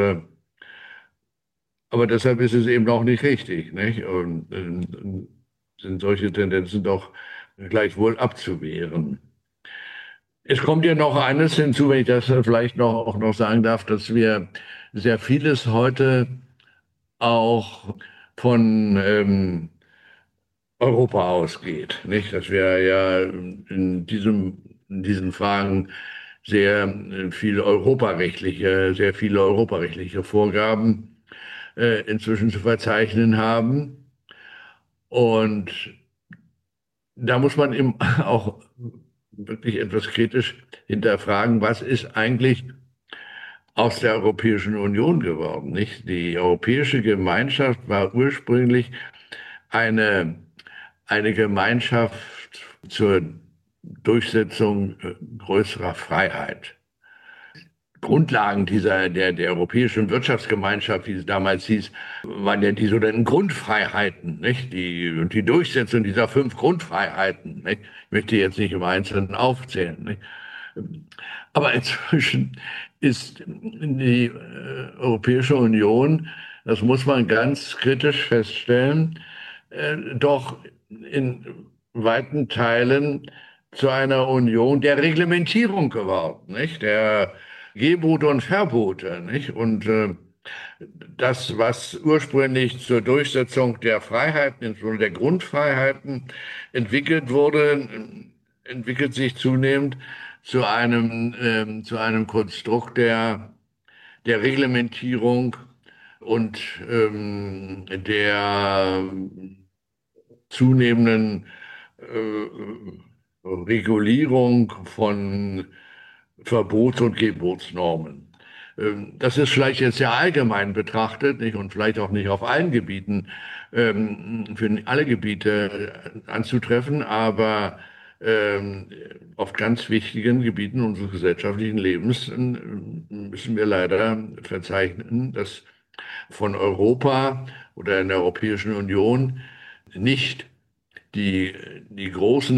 Aber deshalb ist es eben auch nicht richtig. Nicht? Und sind solche Tendenzen doch gleichwohl abzuwehren. Es kommt ja noch eines hinzu, wenn ich das vielleicht auch noch sagen darf, dass wir sehr vieles heute auch von Europa ausgeht, nicht? Dass wir ja in diesen Fragen sehr viele europarechtliche Vorgaben inzwischen zu verzeichnen haben. Und da muss man eben auch wirklich etwas kritisch hinterfragen, was ist eigentlich aus der Europäischen Union geworden, nicht? Die Europäische Gemeinschaft war ursprünglich eine, eine Gemeinschaft zur Durchsetzung größerer Freiheit. Grundlagen der Europäischen Wirtschaftsgemeinschaft, wie es damals hieß, waren ja die sogenannten Grundfreiheiten, nicht? Und die Durchsetzung dieser 5 Grundfreiheiten, nicht? Ich möchte jetzt nicht im Einzelnen aufzählen, nicht? Aber inzwischen ist die Europäische Union, das muss man ganz kritisch feststellen, doch in weiten Teilen zu einer Union der Reglementierung geworden, nicht? Der Gebote und Verbote, nicht? Und das, was ursprünglich zur Durchsetzung der Freiheiten, insbesondere der Grundfreiheiten, entwickelt wurde, entwickelt sich zunehmend zu einem Konstrukt der Reglementierung und der zunehmenden Regulierung von Verbots- und Gebotsnormen. Das ist vielleicht jetzt sehr allgemein betrachtet, nicht, und vielleicht auch nicht auf allen Gebieten, für alle Gebiete anzutreffen, aber auf ganz wichtigen Gebieten unseres gesellschaftlichen Lebens müssen wir leider verzeichnen, dass von Europa oder in der Europäischen Union nicht die, die großen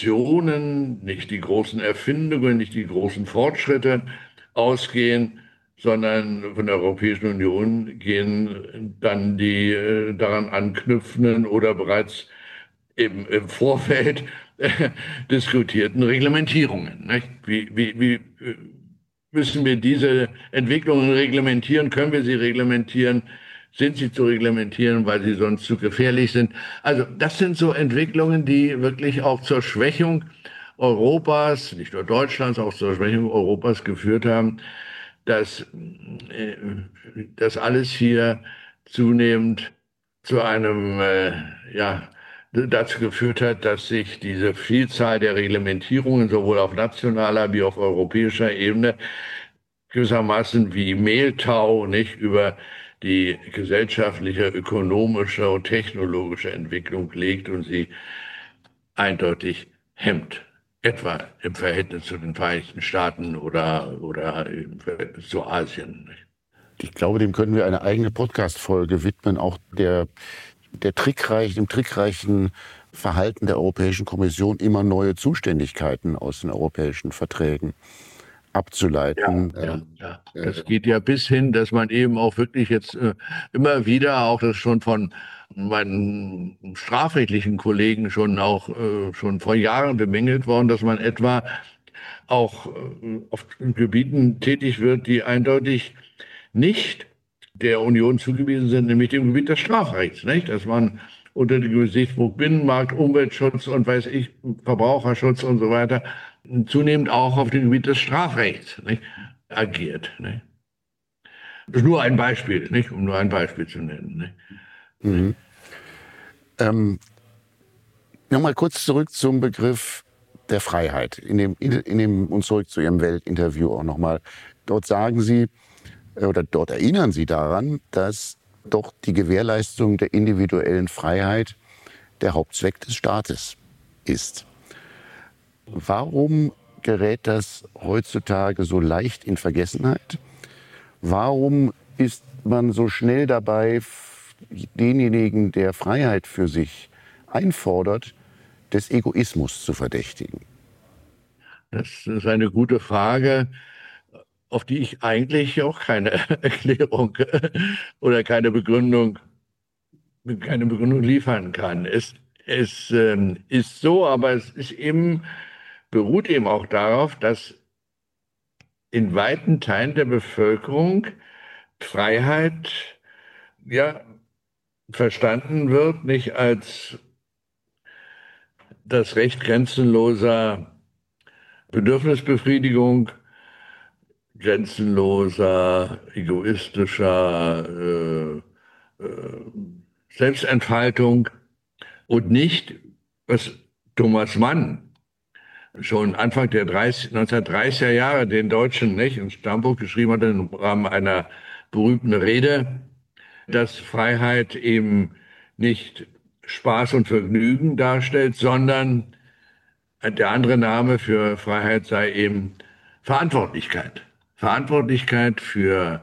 Innovationen, nicht die großen Erfindungen, nicht die großen Fortschritte ausgehen, sondern von der Europäischen Union gehen dann die daran anknüpfenden oder bereits im Vorfeld diskutierten Reglementierungen. Nicht? Wie müssen wir diese Entwicklungen reglementieren? Können wir sie reglementieren? Sind sie zu reglementieren, weil sie sonst zu gefährlich sind? Also das sind so Entwicklungen, die wirklich auch zur Schwächung Europas, nicht nur Deutschlands, auch zur Schwächung Europas geführt haben, dass das alles hier zunehmend zu einem, ja, dazu geführt hat, dass sich diese Vielzahl der Reglementierungen sowohl auf nationaler wie auf europäischer Ebene gewissermaßen wie Mehltau nicht über die gesellschaftliche, ökonomische und technologische Entwicklung legt und sie eindeutig hemmt. Etwa im Verhältnis zu den Vereinigten Staaten oder zu Asien. Nicht? Ich glaube, dem können wir eine eigene Podcast-Folge widmen, auch dem trickreichen Verhalten der Europäischen Kommission, immer neue Zuständigkeiten aus den europäischen Verträgen abzuleiten. Ja. Das geht ja bis hin, dass man eben auch wirklich jetzt immer wieder, auch das schon von meinen strafrechtlichen Kollegen schon vor Jahren bemängelt worden, dass man etwa auch auf Gebieten tätig wird, die eindeutig nicht der Union zugewiesen sind, nämlich dem Gebiet des Strafrechts, nicht? Dass man unter dem Gesichtspunkt Binnenmarkt, Umweltschutz und weiß ich, Verbraucherschutz und so weiter, zunehmend auch auf dem Gebiet des Strafrechts nicht, agiert. Nicht? Das ist nur ein Beispiel, nicht, um nur ein Beispiel zu nennen. Nicht? Mhm. Nochmal kurz zurück zum Begriff der Freiheit. Und zurück zu Ihrem Weltinterview auch nochmal. Dort sagen Sie, oder dort erinnern Sie daran, dass doch die Gewährleistung der individuellen Freiheit der Hauptzweck des Staates ist. Warum gerät das heutzutage so leicht in Vergessenheit? Warum ist man so schnell dabei, denjenigen, der Freiheit für sich einfordert, des Egoismus zu verdächtigen? Das ist eine gute Frage, auf die ich eigentlich auch keine Erklärung oder keine Begründung liefern kann. Es ist so, aber beruht eben auch darauf, dass in weiten Teilen der Bevölkerung Freiheit ja verstanden wird, nicht als das Recht grenzenloser Bedürfnisbefriedigung, grenzenloser, egoistischer Selbstentfaltung und nicht, was Thomas Mann schon Anfang der 1930er Jahre den Deutschen nicht ins Stammbuch geschrieben hat im Rahmen einer berühmten Rede, dass Freiheit eben nicht Spaß und Vergnügen darstellt, sondern der andere Name für Freiheit sei eben Verantwortlichkeit. Verantwortlichkeit für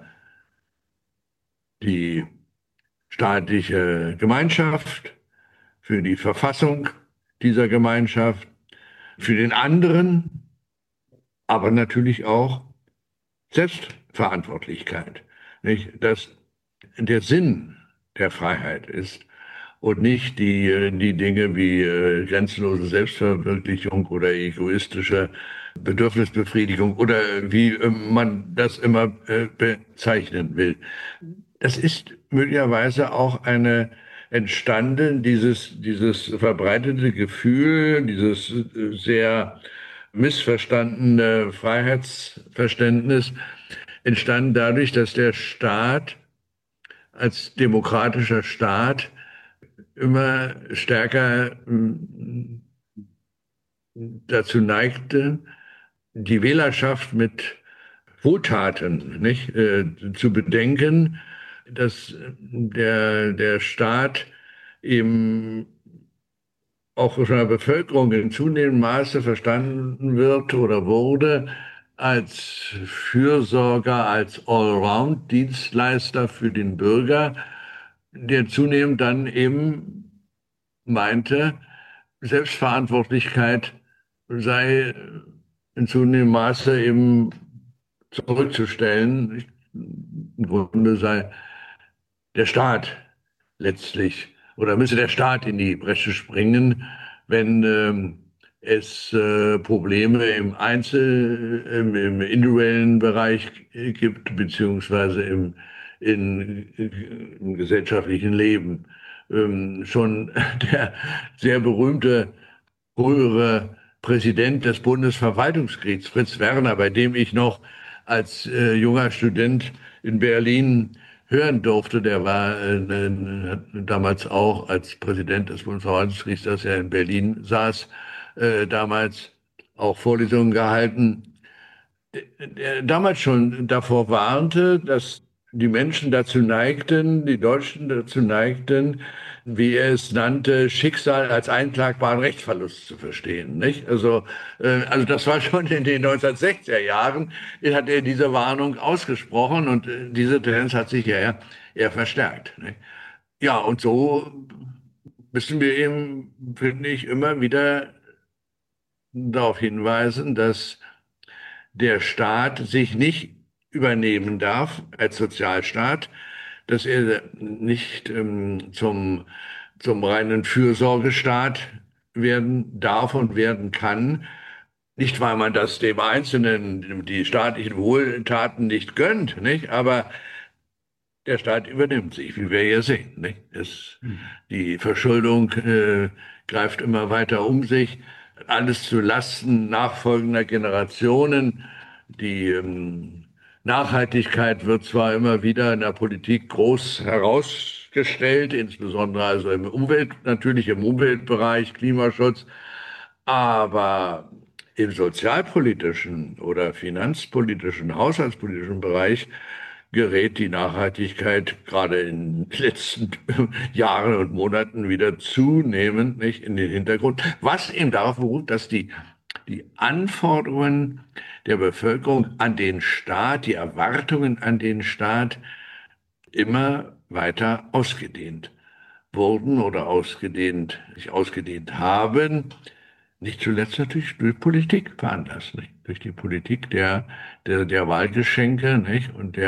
die staatliche Gemeinschaft, für die Verfassung dieser Gemeinschaft, für den anderen, aber natürlich auch Selbstverantwortlichkeit. Nicht? Dass der Sinn der Freiheit ist und nicht die Dinge wie grenzenlose Selbstverwirklichung oder egoistische Bedürfnisbefriedigung oder wie man das immer bezeichnen will. Das ist möglicherweise auch dieses verbreitete Gefühl, dieses sehr missverstandene Freiheitsverständnis entstanden dadurch, dass der Staat als demokratischer Staat immer stärker dazu neigte, die Wählerschaft mit Wohltaten nicht, zu bedenken, dass der Staat eben auch von der Bevölkerung in zunehmendem Maße verstanden wird oder wurde als Fürsorger, als Allround-Dienstleister für den Bürger, der zunehmend dann eben meinte, Selbstverantwortlichkeit sei in zunehmendem Maße eben zurückzustellen. im Grunde sei der Staat letztlich oder müsse der Staat in die Bresche springen, wenn es Probleme im individuellen Bereich gibt, beziehungsweise im gesellschaftlichen Leben. Schon der sehr berühmte frühere Präsident des Bundesverwaltungsgerichts, Fritz Werner, bei dem ich noch als junger Student in Berlin hören durfte, der war hat damals auch als Präsident des Bundesverwaltungsgerichts, das er in Berlin saß, damals auch Vorlesungen gehalten, der damals schon davor warnte, dass die Menschen dazu neigten, die Deutschen dazu neigten, wie er es nannte, Schicksal als einklagbaren Rechtsverlust zu verstehen. Nicht? Also das war schon in den 1960er Jahren, hat er diese Warnung ausgesprochen und diese Tendenz hat sich ja eher verstärkt. Nicht? Ja, und so müssen wir eben, finde ich, immer wieder darauf hinweisen, dass der Staat sich nicht übernehmen darf als Sozialstaat, dass er nicht zum reinen Fürsorgestaat werden darf und werden kann. Nicht, weil man das dem Einzelnen, die staatlichen Wohltaten nicht gönnt, nicht? Aber der Staat übernimmt sich, wie wir ja sehen. Nicht? Die Verschuldung greift immer weiter um sich, alles zu Lasten nachfolgender Generationen. Die Nachhaltigkeit wird zwar immer wieder in der Politik groß herausgestellt, insbesondere also natürlich im Umweltbereich, Klimaschutz, aber im sozialpolitischen oder finanzpolitischen, haushaltspolitischen Bereich gerät die Nachhaltigkeit gerade in den letzten Jahren und Monaten wieder zunehmend nicht in den Hintergrund, was eben darauf beruht, dass die Anforderungen der Bevölkerung an den Staat, die Erwartungen an den Staat immer weiter ausgedehnt wurden oder sich ausgedehnt haben. Nicht zuletzt natürlich durch Politik veranlasst, nicht? Durch die Politik der Wahlgeschenke, nicht? Und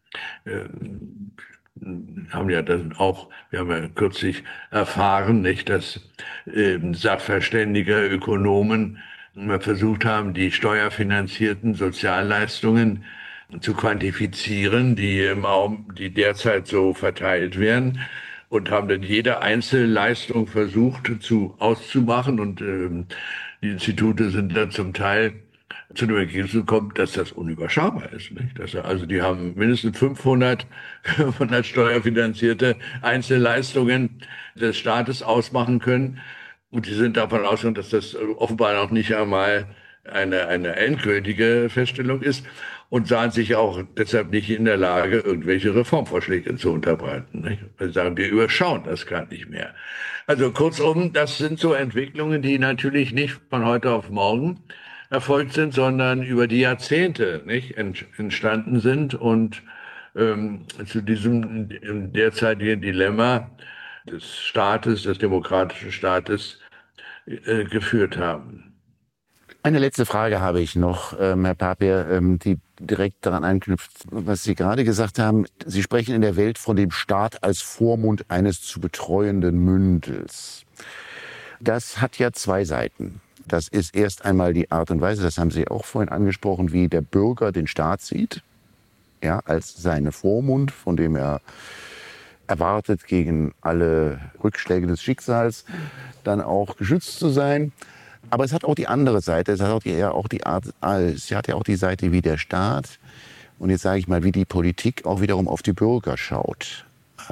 haben ja dann auch, wir haben ja kürzlich erfahren, nicht, dass Sachverständige, Ökonomen versucht haben, die steuerfinanzierten Sozialleistungen zu quantifizieren, die derzeit so verteilt werden und haben dann jede Einzelleistung versucht auszumachen und die Institute sind dann zum Teil zu dem Ergebnis gekommen, dass das unüberschaubar ist. Nicht? Die haben mindestens 500 steuerfinanzierte Einzelleistungen des Staates ausmachen können. Und die sind davon ausgegangen, dass das offenbar noch nicht einmal eine endgültige Feststellung ist und sahen sich auch deshalb nicht in der Lage, irgendwelche Reformvorschläge zu unterbreiten. Nicht? Wir sagen, wir überschauen das gar nicht mehr. Also kurzum, das sind so Entwicklungen, die natürlich nicht von heute auf morgen erfolgt sind, sondern über die Jahrzehnte nicht entstanden sind und zu diesem derzeitigen Dilemma des Staates, des demokratischen Staates geführt haben. Eine letzte Frage habe ich noch, Herr Papier, die direkt daran anknüpft, was Sie gerade gesagt haben. Sie sprechen in der Welt von dem Staat als Vormund eines zu betreuenden Mündels. Das hat ja zwei Seiten. Das ist erst einmal die Art und Weise, das haben Sie auch vorhin angesprochen, wie der Bürger den Staat sieht, ja, als seine Vormund, von dem er erwartet, gegen alle Rückschläge des Schicksals dann auch geschützt zu sein. Aber es hat auch die andere Seite, es hat ja auch die Seite, wie der Staat und jetzt sage ich mal, wie die Politik auch wiederum auf die Bürger schaut.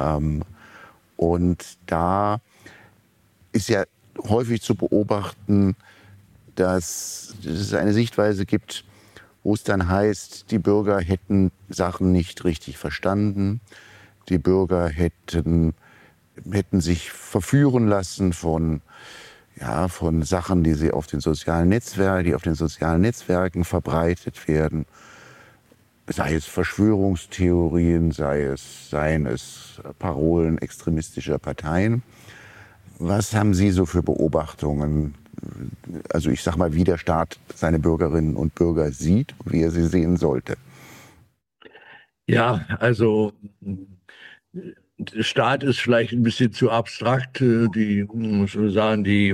Und da ist ja häufig zu beobachten, dass es eine Sichtweise gibt, wo es dann heißt, die Bürger hätten Sachen nicht richtig verstanden, die Bürger hätten sich verführen lassen von Sachen, die auf den sozialen Netzwerken verbreitet werden, sei es Verschwörungstheorien, seien es Parolen extremistischer Parteien. Was haben Sie so für Beobachtungen? Also ich sag mal, wie der Staat seine Bürgerinnen und Bürger sieht und wie er sie sehen sollte. Ja, also Staat ist vielleicht ein bisschen zu abstrakt. Die, muss man sagen, die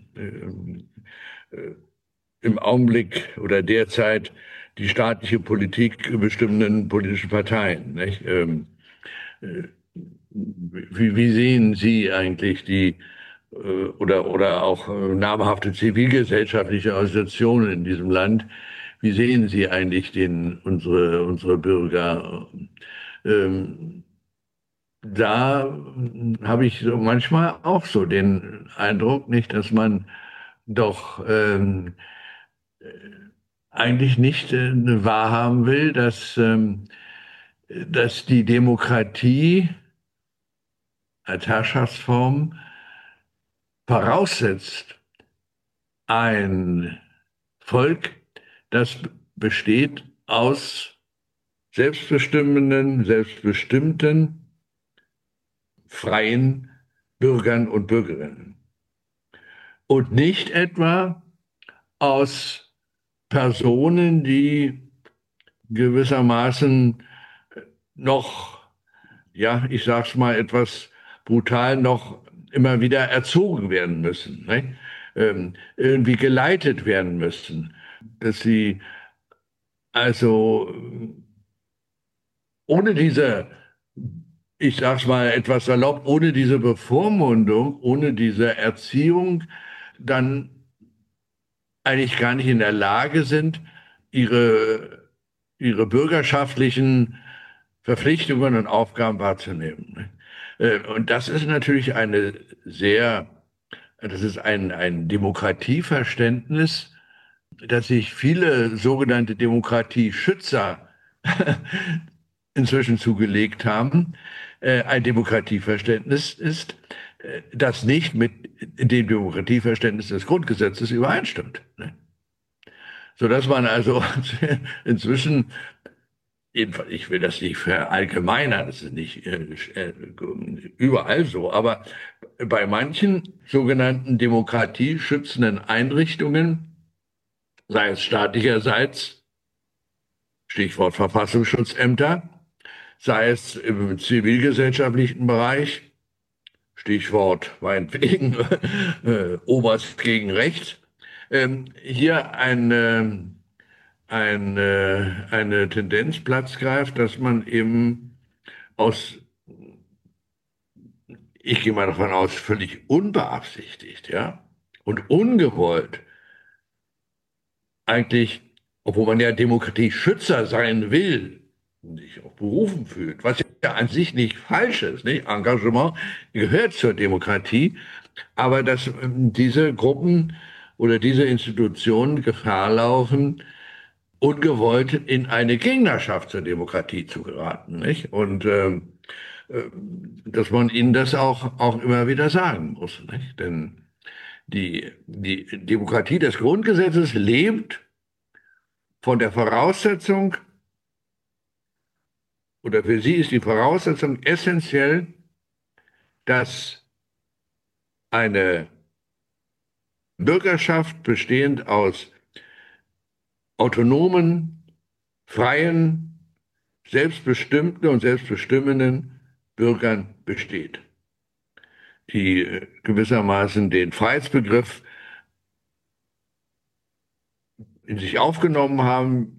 äh, im Augenblick oder derzeit die staatliche Politik bestimmenden politischen Parteien. Nicht? Äh, wie sehen Sie eigentlich die oder auch namhafte zivilgesellschaftliche Organisationen in diesem Land? Wie sehen Sie eigentlich unsere Bürger? Ähm, Da habe ich so manchmal auch so den Eindruck, nicht, dass man doch eigentlich nicht wahrhaben will, dass die Demokratie als Herrschaftsform voraussetzt ein Volk, das besteht aus selbstbestimmten, freien Bürgern und Bürgerinnen. Und nicht etwa aus Personen, die gewissermaßen noch, ja, ich sag's mal etwas brutal, noch immer wieder erzogen werden müssen, ne? Irgendwie geleitet werden müssen, dass sie also ohne diese, ich sag's mal etwas salopp, ohne diese Bevormundung, ohne diese Erziehung, dann eigentlich gar nicht in der Lage sind, ihre bürgerschaftlichen Verpflichtungen und Aufgaben wahrzunehmen. Und das ist natürlich das ist ein Demokratieverständnis, das sich viele sogenannte Demokratieschützer inzwischen zugelegt haben. Ein Demokratieverständnis ist, das nicht mit dem Demokratieverständnis des Grundgesetzes übereinstimmt. Ne? Sodass man also inzwischen, jedenfalls, ich will das nicht verallgemeinern, das ist nicht überall so, aber bei manchen sogenannten demokratieschützenden Einrichtungen, sei es staatlicherseits, Stichwort Verfassungsschutzämter, sei es im zivilgesellschaftlichen Bereich, Stichwort meinetwegen Oberst gegen Rechts, hier eine Tendenz Platz greift, dass man eben aus, ich gehe mal davon aus, völlig unbeabsichtigt, ja, und ungewollt eigentlich, obwohl man ja Demokratieschützer sein will und sich auch berufen fühlt, was ja an sich nicht falsch ist, nicht? Engagement gehört zur Demokratie, aber dass diese Gruppen oder diese Institutionen Gefahr laufen, ungewollt in eine Gegnerschaft zur Demokratie zu geraten, nicht? Und äh, dass man ihnen das auch immer wieder sagen muss, nicht? Denn die Demokratie des Grundgesetzes lebt von der Voraussetzung, oder für sie ist die Voraussetzung essentiell, dass eine Bürgerschaft bestehend aus autonomen, freien, selbstbestimmten und selbstbestimmenden Bürgern besteht, die gewissermaßen den Freiheitsbegriff in sich aufgenommen haben,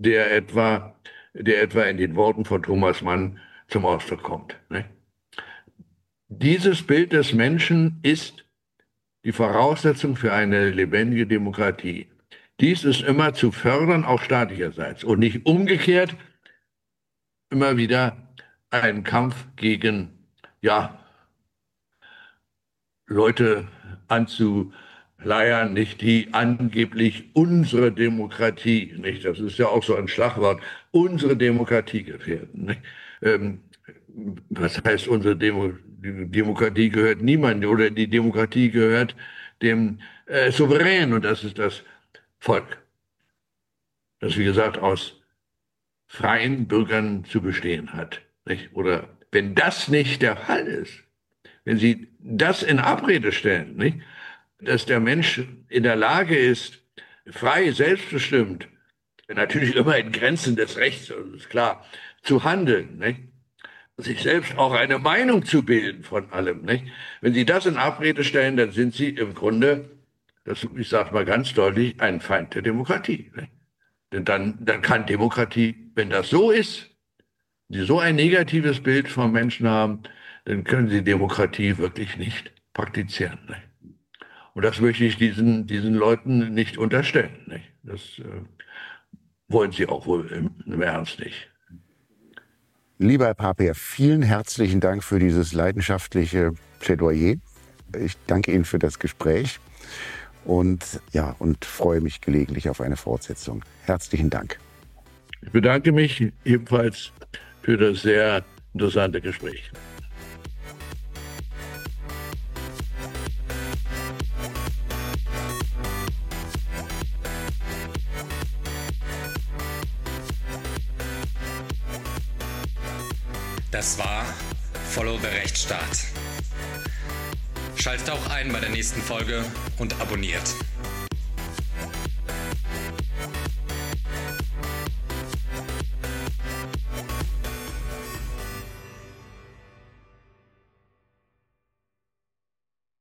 der etwa in den Worten von Thomas Mann zum Ausdruck kommt. Ne? Dieses Bild des Menschen ist die Voraussetzung für eine lebendige Demokratie. Dies ist immer zu fördern, auch staatlicherseits, und nicht umgekehrt immer wieder ein Kampf gegen, ja, Leute anzuleiern, nicht, die angeblich unsere Demokratie, nicht, das ist ja auch so ein Schlagwort, unsere Demokratie gefährden. Nicht? Ähm, Was heißt, die Demokratie gehört niemandem oder die Demokratie gehört dem Souverän und das ist das Volk, das wie gesagt aus freien Bürgern zu bestehen hat. Nicht? Oder wenn das nicht der Fall ist, wenn Sie das in Abrede stellen, nicht? Dass der Mensch in der Lage ist, frei, selbstbestimmt, natürlich immer in Grenzen des Rechts, das ist klar, zu handeln, nicht? Sich selbst auch eine Meinung zu bilden von allem. Nicht? Wenn Sie das in Abrede stellen, dann sind Sie im Grunde, ich sage mal ganz deutlich, ein Feind der Demokratie. Nicht? Denn dann kann Demokratie, wenn das so ist, Sie so ein negatives Bild vom Menschen haben, dann können Sie Demokratie wirklich nicht praktizieren. Nicht? Und das möchte ich diesen Leuten nicht unterstellen. Nicht? Das wollen sie auch wohl im Ernst nicht. Lieber Herr Paper, vielen herzlichen Dank für dieses leidenschaftliche Plädoyer. Ich danke Ihnen für das Gespräch und freue mich gelegentlich auf eine Fortsetzung. Herzlichen Dank. Ich bedanke mich ebenfalls für das sehr interessante Gespräch. Das war Follow the Rechtsstaat. Schaltet auch ein bei der nächsten Folge und abonniert.